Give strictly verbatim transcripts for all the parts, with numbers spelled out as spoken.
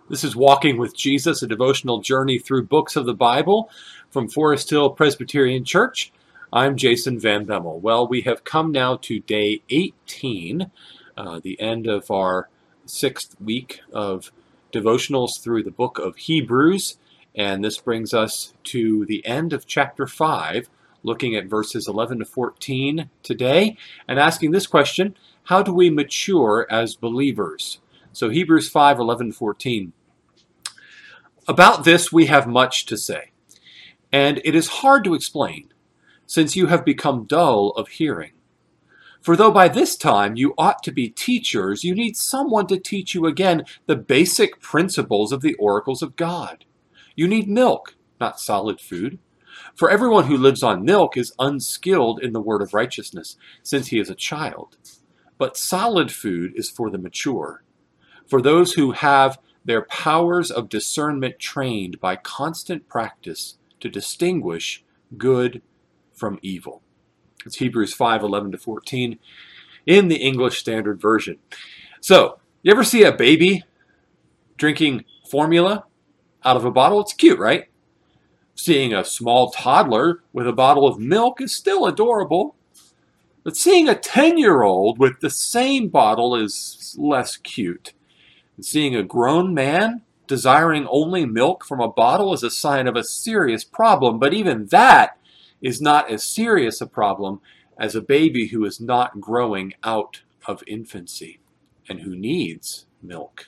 This is Walking with Jesus, a devotional journey through books of the Bible from Forest Hill Presbyterian Church. I'm Jason Van Bemmel. Well, we have come now to day eighteen, uh, the end of our sixth week of devotionals through the book of Hebrews, and this brings us to the end of chapter five, looking at verses eleven to fourteen today, and asking this question: how do we mature as believers? So Hebrews five, eleven to fourteen. About this we have much to say, and it is hard to explain, since you have become dull of hearing. For though by this time you ought to be teachers, you need someone to teach you again the basic principles of the oracles of God. You need milk, not solid food. For everyone who lives on milk is unskilled in the word of righteousness, since he is a child. But solid food is for the mature, for those who have their powers of discernment trained by constant practice to distinguish good from evil. It's Hebrews five, eleven to fourteen in the English Standard Version. So, you ever see a baby drinking formula out of a bottle? It's cute, right? Seeing a small toddler with a bottle of milk is still adorable. But seeing a ten-year-old with the same bottle is less cute. And seeing a grown man desiring only milk from a bottle is a sign of a serious problem. But even that is not as serious a problem as a baby who is not growing out of infancy and who needs milk.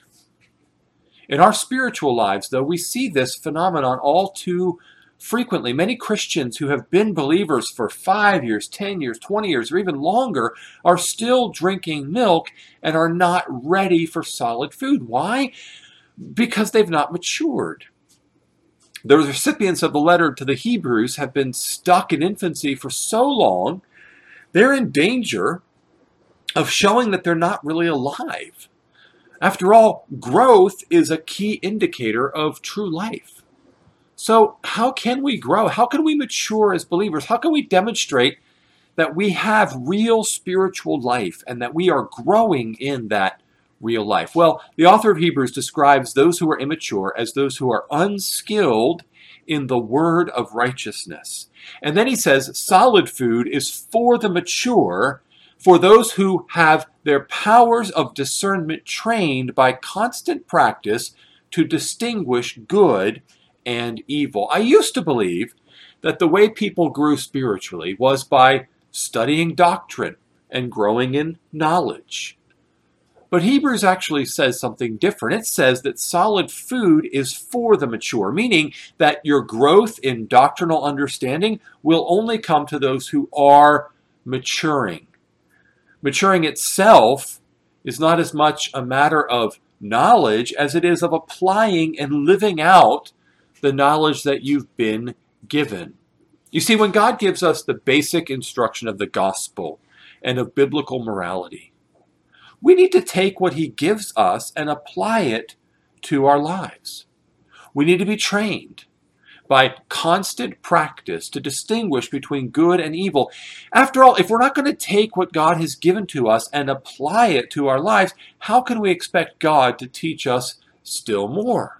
In our spiritual lives, though, we see this phenomenon all too frequently. Many Christians who have been believers for five years, ten years, twenty years, or even longer are still drinking milk and are not ready for solid food. Why? Because they've not matured. The recipients of the letter to the Hebrews have been stuck in infancy for so long, they're in danger of showing that they're not really alive. After all, growth is a key indicator of true life. So how can we grow? How can we mature as believers? How can we demonstrate that we have real spiritual life and that we are growing in that real life? Well, the author of Hebrews describes those who are immature as those who are unskilled in the word of righteousness. And then he says solid food is for the mature, for those who have their powers of discernment trained by constant practice to distinguish good and evil. I used to believe that the way people grew spiritually was by studying doctrine and growing in knowledge. But Hebrews actually says something different. It says that solid food is for the mature, meaning that your growth in doctrinal understanding will only come to those who are maturing. Maturing itself is not as much a matter of knowledge as it is of applying and living out the knowledge that you've been given. You see, when God gives us the basic instruction of the gospel and of biblical morality, we need to take what he gives us and apply it to our lives. We need to be trained by constant practice to distinguish between good and evil. After all, if we're not going to take what God has given to us and apply it to our lives, how can we expect God to teach us still more?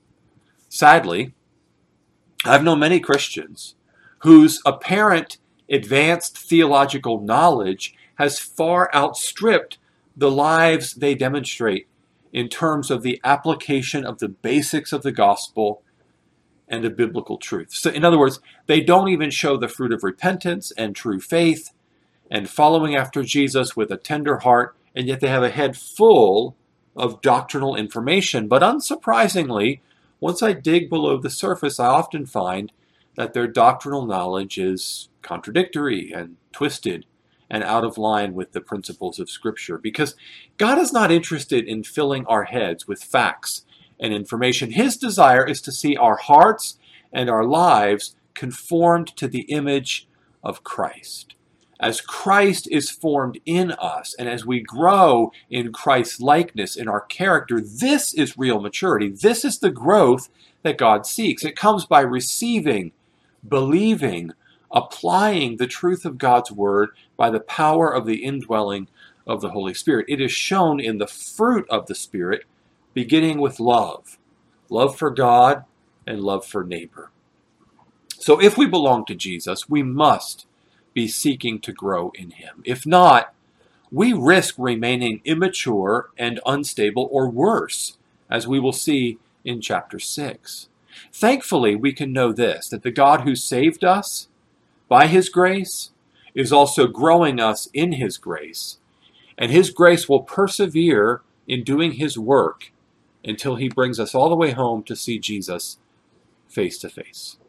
Sadly, I've known many Christians whose apparent advanced theological knowledge has far outstripped the lives they demonstrate in terms of the application of the basics of the gospel and of biblical truth. So, in other words, they don't even show the fruit of repentance and true faith and following after Jesus with a tender heart, and yet they have a head full of doctrinal information. But unsurprisingly, once I dig below the surface, I often find that their doctrinal knowledge is contradictory and twisted and out of line with the principles of Scripture. Because God is not interested in filling our heads with facts and information. His desire is to see our hearts and our lives conformed to the image of Christ. As Christ is formed in us, and as we grow in Christ's likeness in our character, this is real maturity. This is the growth that God seeks. It comes by receiving, believing, applying the truth of God's word by the power of the indwelling of the Holy Spirit. It is shown in the fruit of the Spirit, beginning with love, love for God and love for neighbor. So if we belong to Jesus, we must be seeking to grow in him. If not, we risk remaining immature and unstable, or worse, as we will see in chapter six. Thankfully, we can know this, that the God who saved us by his grace is also growing us in his grace, and his grace will persevere in doing his work until he brings us all the way home to see Jesus face to face.